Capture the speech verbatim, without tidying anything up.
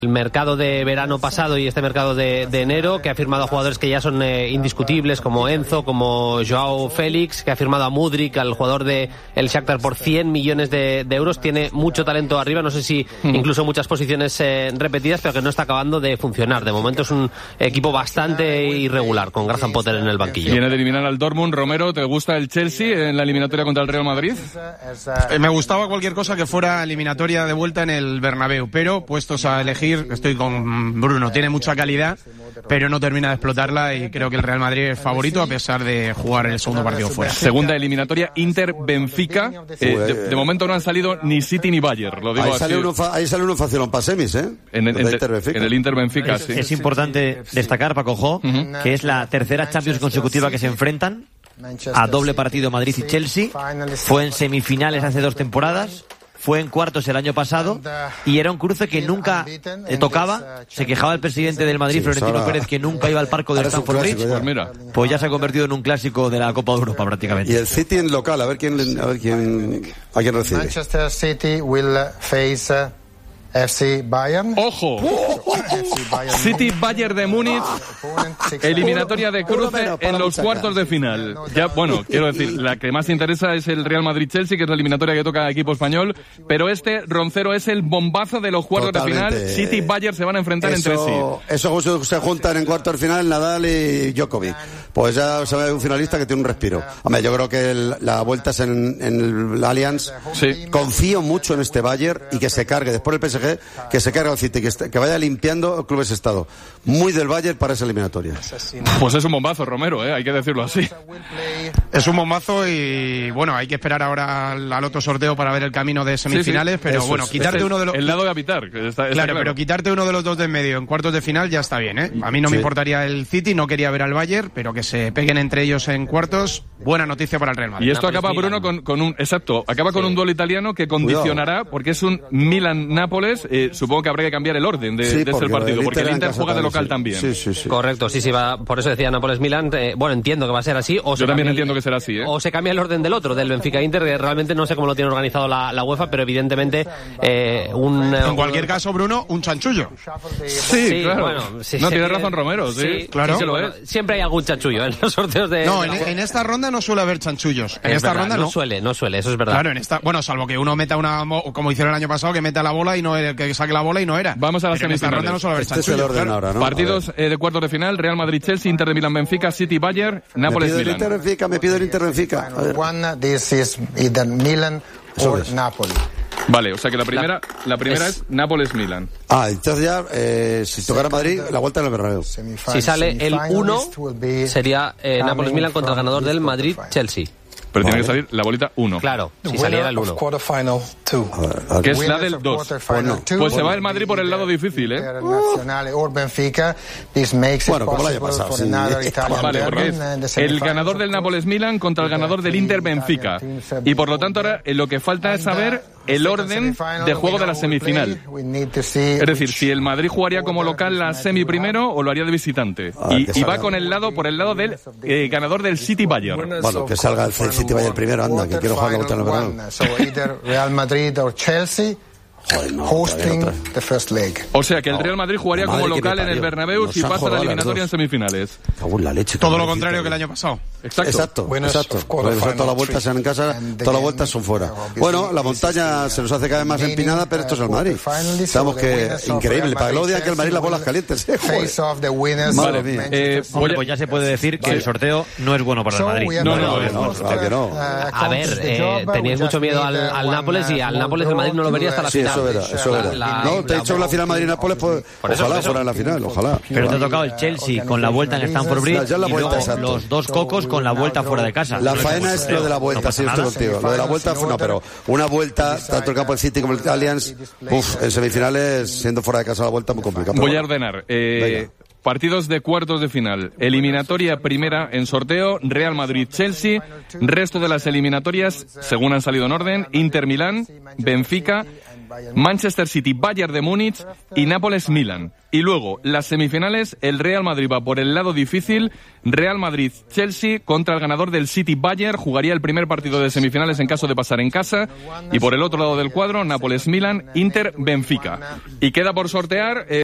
el mercado de verano pasado y este mercado de, de enero, que ha firmado a jugadores que ya son eh, indiscutibles, como Enzo, como Joao Félix, que ha firmado a Mudryk, al jugador de el Shakhtar, por cien millones de, de euros. Tiene mucho talento arriba, no sé si mm. incluso muchas posiciones eh, repetidas, pero que no está acabando de funcionar. De momento es un equipo bastante irregular, con Graham Potter en el banquillo. Viene de eliminar al Dortmund. Romero, ¿te gusta el Chelsea en la eliminatoria contra el Real Madrid? Eh, me gustaba cualquier cosa que fuera eliminatoria de vuelta en el Bernabéu, pero puestos a elegir, estoy con Bruno, tiene mucha calidad, pero no termina de explotarla, y creo que el Real Madrid es favorito a pesar de jugar el segundo partido fuera. Segunda eliminatoria, Inter-Benfica. Eh, de, de momento no han salido ni City ni Bayern, lo digo ahí así. Sale uno fa- ahí sale uno facilón para semis, ¿eh? En el, en el, en el Inter-Benfica, es, sí. Es importante destacar, Paco Jo, uh-huh. que es la tercera Champions consecutiva que se enfrentan a doble partido Madrid y Chelsea. Fue en semifinales hace dos temporadas. Fue en cuartos el año pasado y era un cruce que nunca eh, tocaba. Se quejaba el presidente del Madrid, sí, Florentino ahora, Pérez, que nunca iba al palco del Stamford Bridge. Pues mira, pues ya se ha convertido en un clásico de la Copa de Europa prácticamente. Y el City en local, a ver quién, a ver quién, a quién recibe. Manchester City will face uh, F C Bayern. ¡Ojo! City Bayern de Múnich, eliminatoria de cruce en los cuartos de final. Ya, bueno, quiero decir, la que más interesa es el Real Madrid-Chelsea, que es la eliminatoria que toca a equipo español, pero este, Roncero, es el bombazo de los cuartos Totalmente. de final. City y Bayern se van a enfrentar eso, entre sí. Eso se juntan en cuartos de final Nadal y Djokovic. Pues ya se ve un finalista que tiene un respiro. Hombre, yo creo que el, la vuelta es en, en el Allianz. Sí. Confío mucho en este Bayern y que se cargue después el P S G, que se cargue al City, que, este, que vaya limpiando clubes estado. Muy del Bayern para esa eliminatoria. Pues es un bombazo, Romero, ¿eh? Hay que decirlo así. Es un bombazo y bueno, hay que esperar ahora al, al otro sorteo para ver el camino de semifinales, sí, sí. pero Eso bueno, es. quitarte este uno de los... El lado de habitar. Que está, está claro, claro, pero quitarte uno de los dos de en medio en cuartos de final ya está bien, ¿eh? A mí no sí. me importaría el City, no quería ver al Bayern, pero que se peguen entre ellos en cuartos, buena noticia para el Real Madrid. Y esto Nápoles, acaba, Milan. Bruno, con, con un... Exacto, acaba con sí. un duelo italiano que condicionará, Cuidado. porque es un Milan-Nápoles, eh, supongo que habría que cambiar el orden de, sí, de este partido, porque el Inter juega de local sí. también. Sí, sí, sí. Correcto, sí, sí, va, por eso decía Nápoles-Milan. Eh, bueno, entiendo que va a ser así. O Yo se también cambia, entiendo que será así, ¿eh? O se cambia el orden del otro, del Benfica-Inter, que realmente no sé cómo lo tiene organizado la, la UEFA, pero evidentemente eh, un... En cualquier caso, Bruno, un chanchullo. Sí, sí claro. Bueno, sí, no, tiene tiene razón Romero, sí. sí claro. Sí, sí, bueno, siempre hay algún chanchullo en los sorteos de... No, de en, la... en esta ronda no suele haber chanchullos. En es esta verdad, ronda no. no. suele, no suele, eso es verdad. Claro, en esta... Bueno, salvo que uno meta una... Como hicieron el año pasado, que meta la bola y no que saque la bola y no era. Vamos a las Pero en esta semifinales. ronda no suele haber Este chanchullos. es el orden claro. ahora, ¿no? Partidos eh, de cuartos de final, Real Madrid-Chelsea, Inter de Milán-Benfica, City-Bayern, Nápoles-Milan. Me pido el Inter-Benfica, me pido el Inter-Benfica. One, this is either Milan or Napoli. Vale, o sea que la primera, la, la primera es, es Nápoles-Milan. Ah, entonces ya, eh, si tocara Madrid, la vuelta en el Bernabéu. Si sale el uno, sería eh, Nápoles-Milan contra el ganador del Madrid-Chelsea. Pero vale. tiene que salir la bolita uno. Claro, si saliera el uno. Que es la del dos. Bueno, pues se va el Madrid por el lado difícil, ¿eh? Bueno, como el año pasado, sí. Vale, porque es el ganador del Nápoles-Milan contra el ganador del Inter-Benfica. Y por lo tanto ahora lo que falta es saber el orden de juego de la semifinal. Es decir, si el Madrid jugaría como local la semi primero o lo haría de visitante. Y, y va con el lado por el lado del eh, ganador del City-Bayern. Bueno, que salga el City Bayern primero, anda, que quiero jugar la vuelta en el verano. So either Real Madrid or Chelsea Joder, no, hosting otra vez. the first leg. O sea que el Real Madrid jugaría Madre como que local me en el parió. Bernabéu Nos si han pasa la jodado las eliminatoria en dos. semifinales. Cago en la leche. Todo lo Madrid, contrario tío. que el año pasado. Exacto. Exacto, Winners exacto. of quarter Porque todas las final vueltas three. en casa, And todas las again, vueltas son fuera. obviously, Bueno, la this montaña is se nos hace cada vez más empinada, pero esto es el Madrid. Sabemos que increíble. Para que luego digan que el Madrid las bolas calientes. ¿eh? Face off the winners Madre of mía. Manchester Eh, City. Hombre, pues ya se puede decir que Sí. el sorteo no es bueno para el So Madrid. we have No, no, almost, no, uh, claro que no. A ver, accomplished the eh, job. teníais We mucho just miedo need, al, uh, al one, Nápoles y uh, al small Nápoles el Madrid no lo draw vería hasta to, la Sí, final. eso verá, eso La- verá. la- No, te he dicho la final Madrid-Nápoles, pues Por eso, ojalá por eso. fuera en la final, ojalá. Pero te ha tocado el Chelsea con la vuelta en Stamford Bridge Ya es la y vuelta, luego exacto. los dos cocos con la vuelta fuera de casa. La No faena es es lo de la vuelta, no sí, pasa estoy nada. contigo. Lo de la vuelta fue no, pero una vuelta, tanto el campo del City como el Allianz, uff, en semifinales, siendo fuera de casa la vuelta, muy complicado. Voy a ordenar. Eh, Venga. partidos de cuartos de final. Eliminatoria primera en sorteo, Real Madrid-Chelsea. Resto de las eliminatorias, según han salido en orden, Inter-Milán, Benfica, Manchester City, Bayern de Múnich y Nápoles-Milan. Y luego, las semifinales, el Real Madrid va por el lado difícil, Real Madrid-Chelsea contra el ganador del City-Bayern, jugaría el primer partido de semifinales en caso de pasar en casa, y por el otro lado del cuadro, Nápoles-Milan, Inter-Benfica. Y queda por sortear... Eh,